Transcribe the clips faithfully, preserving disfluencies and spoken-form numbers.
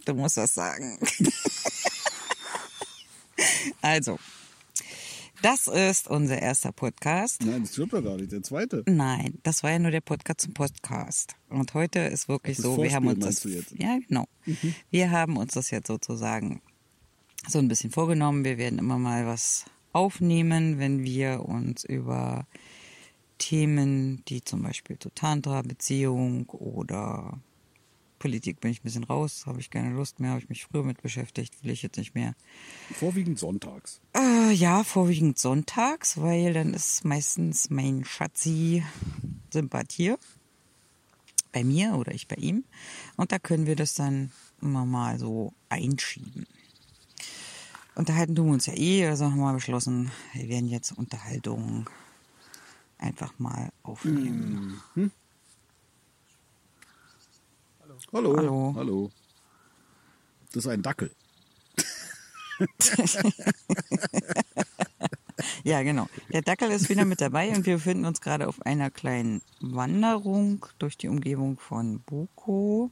Du musst das sagen. Also, das ist unser erster Podcast. Nein, das stimmt doch gar nicht. Der zweite. Nein, das war ja nur der Podcast zum Podcast. Und heute ist wirklich Das so, wir haben Vorspiel uns meinst das, du jetzt? ja genau, mhm. wir haben uns das jetzt sozusagen so ein bisschen vorgenommen. Wir werden immer mal was aufnehmen, wenn wir uns über Themen, die zum Beispiel zu Tantra, Beziehung oder Politik bin ich ein bisschen raus, habe ich keine Lust mehr, habe ich mich früher mit beschäftigt, will ich jetzt nicht mehr. Vorwiegend sonntags. Äh, ja, vorwiegend sonntags, weil dann ist meistens mein Schatzi Sympathie bei mir oder ich bei ihm. Und da können wir das dann immer mal so einschieben. Unterhalten tun wir uns ja eh, also haben wir beschlossen, wir werden jetzt Unterhaltungen einfach mal aufnehmen. Mhm. Hallo. Hallo. Hallo. Das ist ein Dackel. Ja, genau. Der Dackel ist wieder mit dabei und wir befinden uns gerade auf einer kleinen Wanderung durch die Umgebung von Bukow,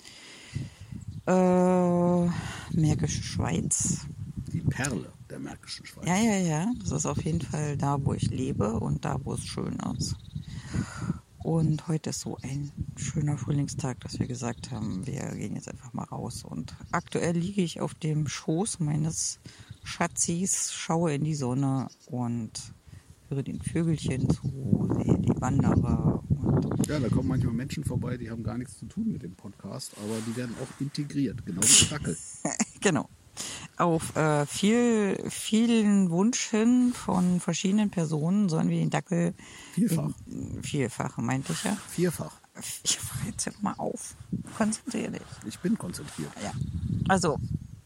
äh, Märkische Schweiz. Die Perle der Märkischen Schweiz. Ja, ja, ja. Das ist auf jeden Fall da, wo ich lebe und da, wo es schön ist. Und heute ist so ein schöner Frühlingstag, dass wir gesagt haben, wir gehen jetzt einfach mal raus. Und aktuell liege ich auf dem Schoß meines Schatzis, schaue in die Sonne und höre den Vögelchen zu, sehe die Wanderer. Und Ja, da kommen manchmal Menschen vorbei, die haben gar nichts zu tun mit dem Podcast, aber die werden auch integriert, genau wie der Dackel. Genau. Auf äh, viel, vielen Wunsch hin von verschiedenen Personen sollen wir den Dackel... Vielfach. In, vielfach, meinte ich ja. Vierfach. Vierfach, jetzt hör mal auf. Konzentrier dich. Ich bin konzentriert. Ja. Also,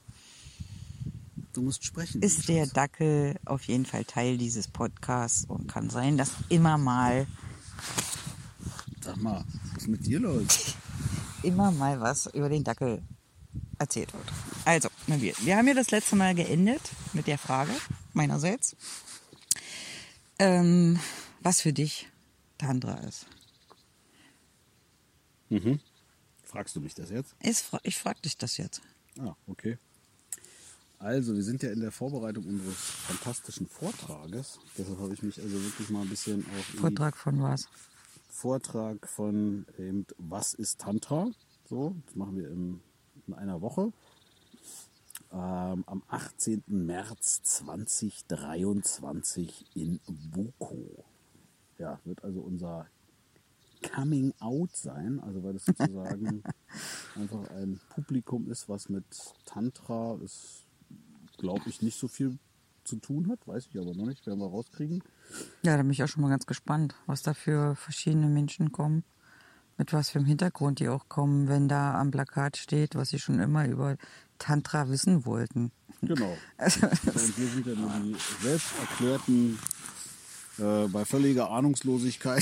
du musst sprechen. ist der Dackel auf jeden Fall Teil dieses Podcasts und kann sein, dass immer mal... Sag mal, was ist mit dir los? immer mal was über den Dackel erzählt wird. Also, wir, wir haben ja das letzte Mal geendet mit der Frage meinerseits, ähm, was für dich Tantra ist. Mhm. Fragst du mich das jetzt? Ich, ich frage dich das jetzt. Ah, okay. Also, wir sind ja in der Vorbereitung unseres fantastischen Vortrages. Deshalb habe ich mich also wirklich mal ein bisschen auf... Vortrag von was? Vortrag von eben, was ist Tantra? So, das machen wir im, in einer Woche. Ähm, am achtzehnten März zweitausenddreiundzwanzig in Bukow. Ja, wird also unser Coming Out sein, also weil das sozusagen einfach ein Publikum ist, was mit Tantra ist, glaube ich, nicht so viel zu tun hat, weiß ich aber noch nicht, werden wir rauskriegen. Ja, da bin ich auch schon mal ganz gespannt, was da für verschiedene Menschen kommen, mit was für einem Hintergrund die auch kommen, wenn da am Plakat steht, was sie schon immer über Tantra wissen wollten. Genau. Also, So, und wir sind ja nur die selbst erklärten, äh, bei völliger Ahnungslosigkeit.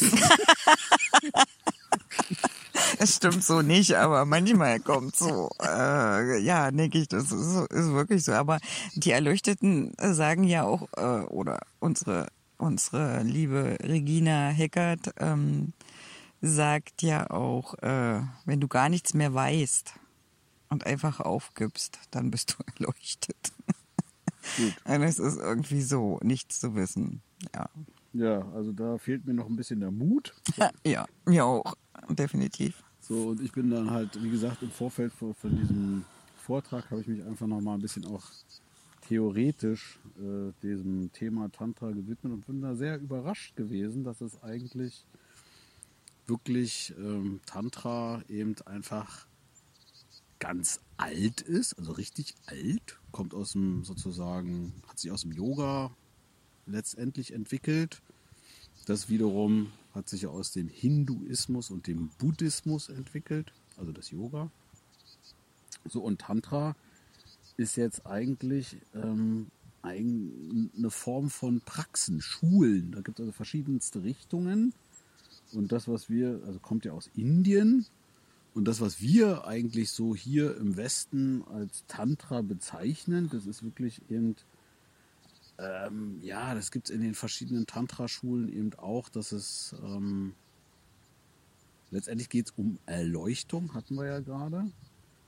Es stimmt so nicht, aber manchmal kommt so. Äh, ja, denke ich, das ist, so, ist wirklich so. Aber die Erleuchteten sagen ja auch, äh, oder unsere, unsere liebe Regina Heckert ähm, sagt ja auch, äh, wenn du gar nichts mehr weißt und einfach aufgibst, dann bist du erleuchtet. Gut. Und es ist irgendwie so, nichts zu wissen. Ja, Ja, also da fehlt mir noch ein bisschen der Mut. ja, mir auch, definitiv. So, und ich bin dann halt, wie gesagt, im Vorfeld von, von diesem Vortrag habe ich mich einfach noch mal ein bisschen auch theoretisch äh, diesem Thema Tantra gewidmet und bin da sehr überrascht gewesen, dass es eigentlich wirklich ähm, Tantra eben einfach ganz alt ist, also richtig alt, kommt aus dem sozusagen, hat sich aus dem Yoga letztendlich entwickelt. Das wiederum hat sich aus dem Hinduismus und dem Buddhismus entwickelt, also das Yoga. So, und Tantra ist jetzt eigentlich ähm, ein, eine Form von Praxen, Schulen. Da gibt es also verschiedenste Richtungen. Und das, was wir, also kommt ja aus Indien. Und das, was wir eigentlich so hier im Westen als Tantra bezeichnen, das ist wirklich eben, ähm, ja, das gibt es in den verschiedenen Tantra-Schulen eben auch, dass es, ähm, letztendlich geht es um Erleuchtung, hatten wir ja gerade.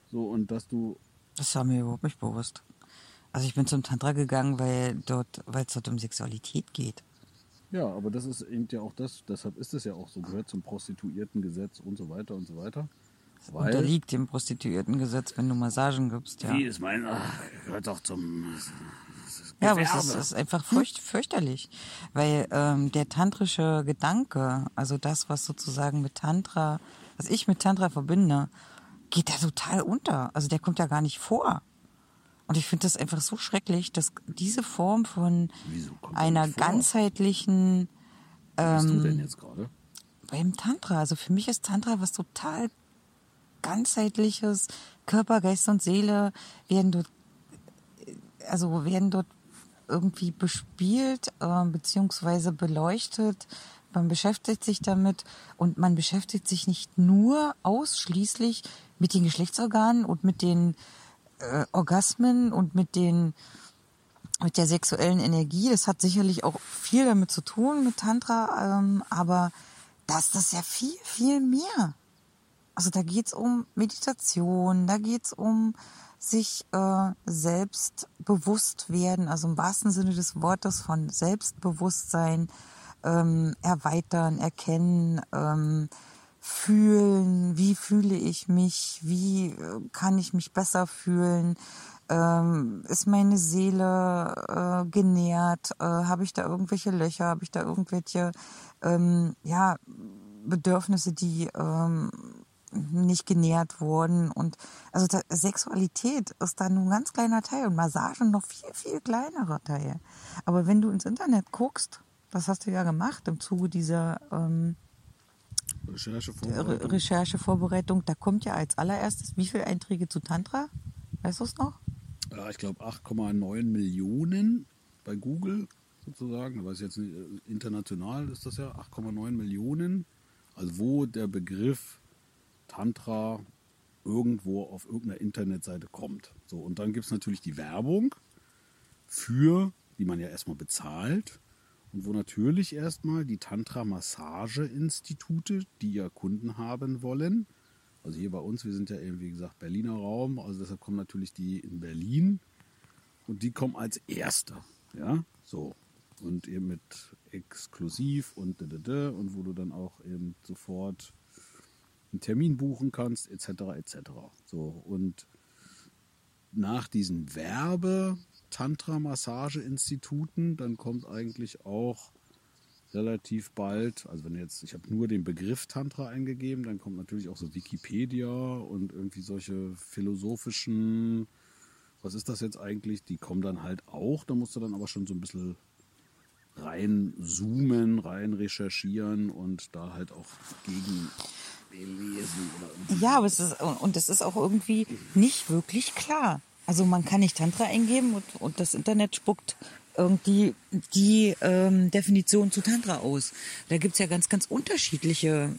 So, und dass du... Das war mir überhaupt nicht bewusst. Also ich bin zum Tantra gegangen, weil dort, weil es dort um Sexualität geht. Ja, aber das ist eben ja auch das, deshalb ist es ja auch so, gehört zum Prostituiertengesetz und so weiter und so weiter. Es Weil, unterliegt dem Prostituiertengesetz, wenn du Massagen gibst, ja. wie ist mein, ach, gehört doch zum Ja, aber es Gewerbe. ist, es ist einfach furcht, fürchterlich, weil ähm, der tantrische Gedanke, also das, was sozusagen mit Tantra, was ich mit Tantra verbinde, geht da total unter. Also der kommt ja gar nicht vor. Und ich finde das einfach so schrecklich, dass diese Form von Wieso kommt der einer nicht vor? ganzheitlichen Wo bist du denn jetzt gerade? beim Tantra, also für mich ist Tantra was total ganzheitliches. Körper, Geist und Seele werden dort, also werden dort irgendwie bespielt, äh, beziehungsweise beleuchtet. Man beschäftigt sich damit und man beschäftigt sich nicht nur ausschließlich mit den Geschlechtsorganen und mit den äh, Orgasmen und mit den mit der sexuellen Energie. Das hat sicherlich auch viel damit zu tun mit Tantra, ähm, aber das ist ja viel, viel mehr. Also da geht's um Meditation, da geht's um sich äh, selbst bewusst werden, also im wahrsten Sinne des Wortes von Selbstbewusstsein, ähm, erweitern, erkennen, ähm, fühlen, wie fühle ich mich, wie äh, kann ich mich besser fühlen, ähm, ist meine Seele äh, genährt, äh, habe ich da irgendwelche Löcher, habe ich da irgendwelche ähm, ja, Bedürfnisse, die ähm, nicht genährt wurden. Und also da, Sexualität ist da nur ein ganz kleiner Teil und Massagen noch viel, viel kleinerer Teil. Aber wenn du ins Internet guckst, das hast du ja gemacht im Zuge dieser ähm, Recherchevorbereitung. Re Recherchevorbereitung, da kommt ja als allererstes, wie viele Einträge zu Tantra? Weißt du es noch? Ja, ich glaube acht Komma neun Millionen bei Google sozusagen. Aber ist jetzt nicht, international ist das ja acht Komma neun Millionen. Also wo der Begriff Tantra irgendwo auf irgendeiner Internetseite kommt. So, und dann gibt es natürlich die Werbung für, die man ja erstmal bezahlt. Und wo natürlich erstmal die Tantra-Massage-Institute, die ja Kunden haben wollen, also hier bei uns, wir sind ja eben, wie gesagt, Berliner Raum, also deshalb kommen natürlich die in Berlin und die kommen als Erste, ja, so. Und eben mit exklusiv und ddd und wo du dann auch eben sofort einen Termin buchen kannst, et cetera et cetera. So, und nach diesen Werbe-Tantra-Massage-Instituten, dann kommt eigentlich auch relativ bald, also wenn jetzt, ich habe nur den Begriff Tantra eingegeben, dann kommt natürlich auch so Wikipedia und irgendwie solche philosophischen, was ist das jetzt eigentlich, die kommen dann halt auch, da musst du dann aber schon so ein bisschen rein zoomen, rein recherchieren und da halt auch gegen lesen oder irgendwie. Ja, aber es ist, und es ist auch irgendwie nicht wirklich klar. Also man kann nicht Tantra eingeben und, und das Internet spuckt irgendwie die ähm, Definition zu Tantra aus. Da gibt's ja ganz, ganz unterschiedliche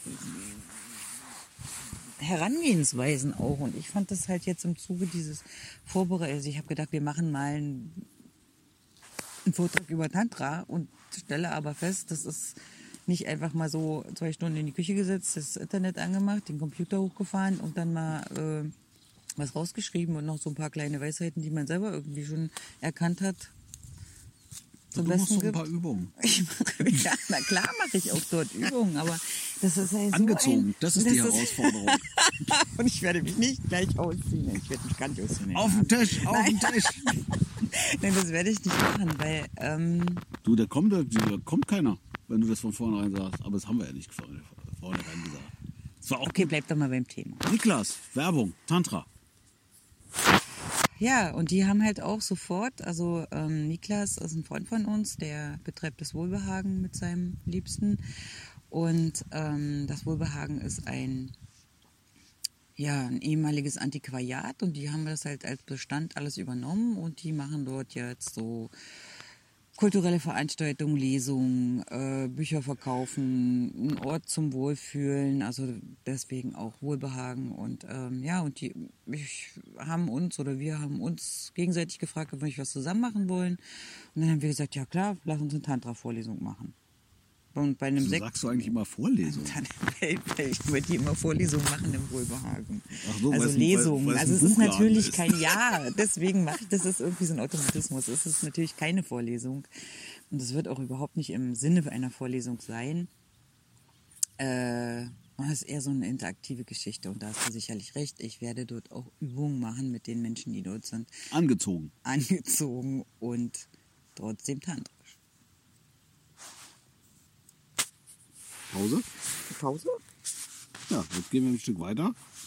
Herangehensweisen auch. Und ich fand das halt jetzt im Zuge dieses Vorbereitens, also ich habe gedacht, wir machen mal einen, einen Vortrag über Tantra und stelle aber fest, das ist nicht einfach mal so zwei Stunden in die Küche gesetzt, das Internet angemacht, den Computer hochgefahren und dann mal äh, was rausgeschrieben und noch so ein paar kleine Weisheiten, die man selber irgendwie schon erkannt hat. Du machst doch ein paar Übungen. Ich mache, ja, na klar mache ich auch dort Übungen, aber das ist ja so Angezogen, ein, das ist das die ist, Herausforderung. Und ich werde mich nicht gleich ausziehen. Ich werde mich gar nicht ausziehen. Auf den Tisch, auf den Tisch. Nein, das werde ich nicht machen, weil ähm, Du, da kommt, da kommt keiner, wenn du das von vornherein sagst. Aber das haben wir ja nicht von vornherein gesagt. Das war auch okay, bleib doch mal beim Thema. Niklas, Werbung, Tantra. Ja, und die haben halt auch sofort, also ähm, Niklas ist ein Freund von uns, der betreibt das Wohlbehagen mit seinem Liebsten. Und ähm, das Wohlbehagen ist ein, ja, ein ehemaliges Antiquariat und die haben das halt als Bestand alles übernommen und die machen dort jetzt so kulturelle Veranstaltungen, Lesungen, äh, Bücher verkaufen, ein Ort zum Wohlfühlen, also deswegen auch Wohlbehagen und ähm, ja, und die ich, haben uns oder wir haben uns gegenseitig gefragt, ob wir nicht was zusammen machen wollen und dann haben wir gesagt, ja klar, lass uns eine Tantra-Vorlesung machen. Und bei einem So Sekt... sagst du eigentlich immer Vorlesung? Dann, weil ich würde die immer Vorlesungen machen im Wohlbehagen. Ach so, also weil's ein- Lesungen. weil- weil's also ein es ist Buchladen natürlich ist. kein Ja, deswegen mache ich das, ist irgendwie so ein Automatismus. Es ist natürlich keine Vorlesung. Und es wird auch überhaupt nicht im Sinne einer Vorlesung sein. Äh, es ist eher so eine interaktive Geschichte und da hast du sicherlich recht. Ich werde dort auch Übungen machen mit den Menschen, die dort sind. Angezogen. Angezogen und trotzdem tantrisch. Pause? Pause? Ja, jetzt gehen wir ein Stück weiter.